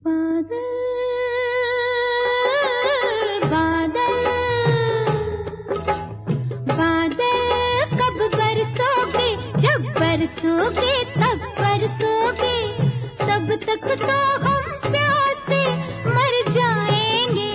बादल बादल बादल कब बरसोगे, जब बरसोगे तब बरसोगे, तब तक तो हम प्यासे मर जाएंगे।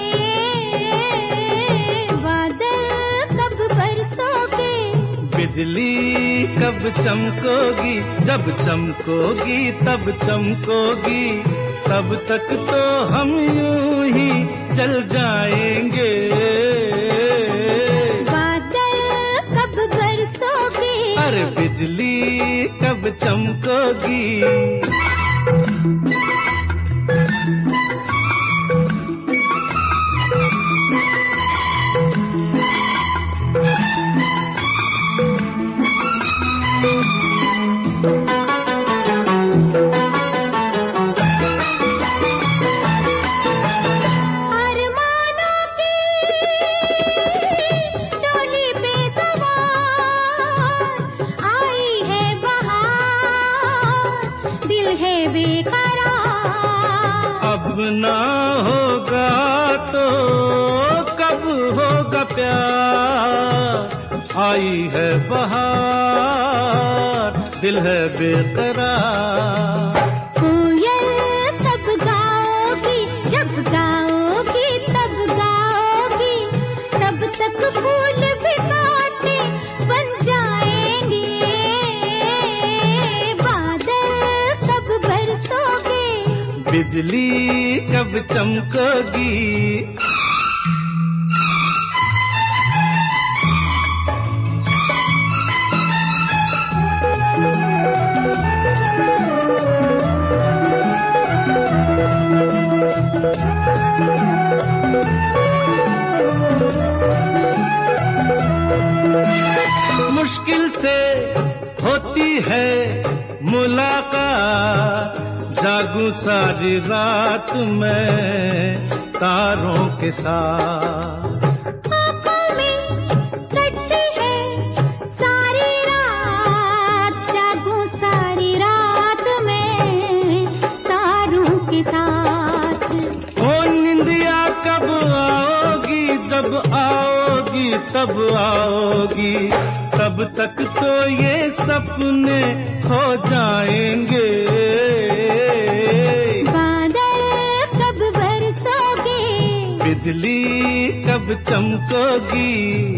बादल कब बरसोगे, बिजली कब चमकोगी, जब चमकोगी तब चमकोगी, तब तक तो हम यूं ही चल जाएंगे। बादल कब बरसोगे, अरे बिजली कब चमकोगी। अब ना होगा तो कब होगा प्यार, आई है बहार, दिल है बेकरार। कोयल तब गाओगी, जब गाओगी तब गाओगी, तब तक फूल भी कांटे बन जाएंगे। बादल कब बरसोगे, बिजली कब चमकोगी। मुश्किल से होती है मुलाकात, जागूं सारी रात में तारों के साथ। आँखों में कटती है सारी रात, जागूं सारी रात में तारों के साथ। ओ निंदिया कब आओगी, जब आओगी तब आओगी, तब तक तो ये सपने खो जाएंगे। बादल कब बरसोगे, बिजली कब चमकोगी।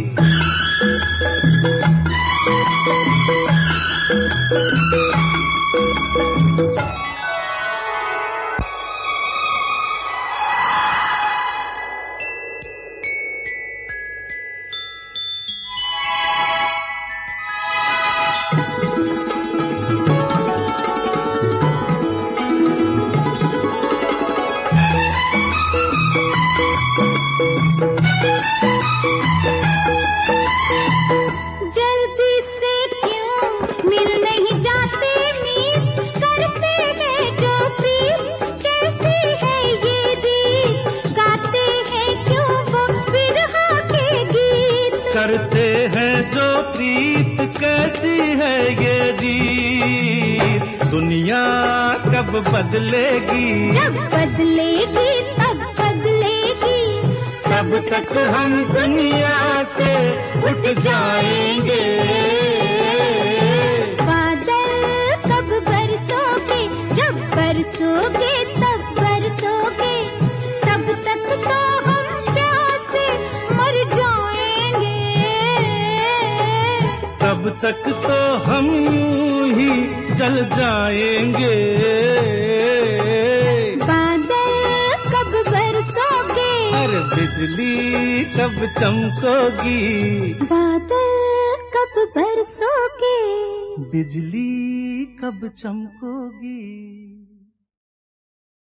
जल्दी से क्यों मिल नहीं जाते, मीत करते हैं जो प्रीत, कैसी है ये गीत, गाते हैं क्यों वो बिरहा के गीत। करते हैं जो प्रीत, कैसी है ये गीत, दुनिया कब बदलेगी, जब बदलेगी तब बदलेगी, तब तक हम दुनिया से उठ जाएंगे। बादल कब बरसोगे, जब बरसोगे तब बरसोगे, तब तक तो हम प्यासे मर जाएंगे। तब तक तो हम यूं ही जल जाएंगे। बादल कब बरसोगे, अरे बिजली कब चमकोगी। बादल कब बरसोगे, बिजली कब चमकोगी।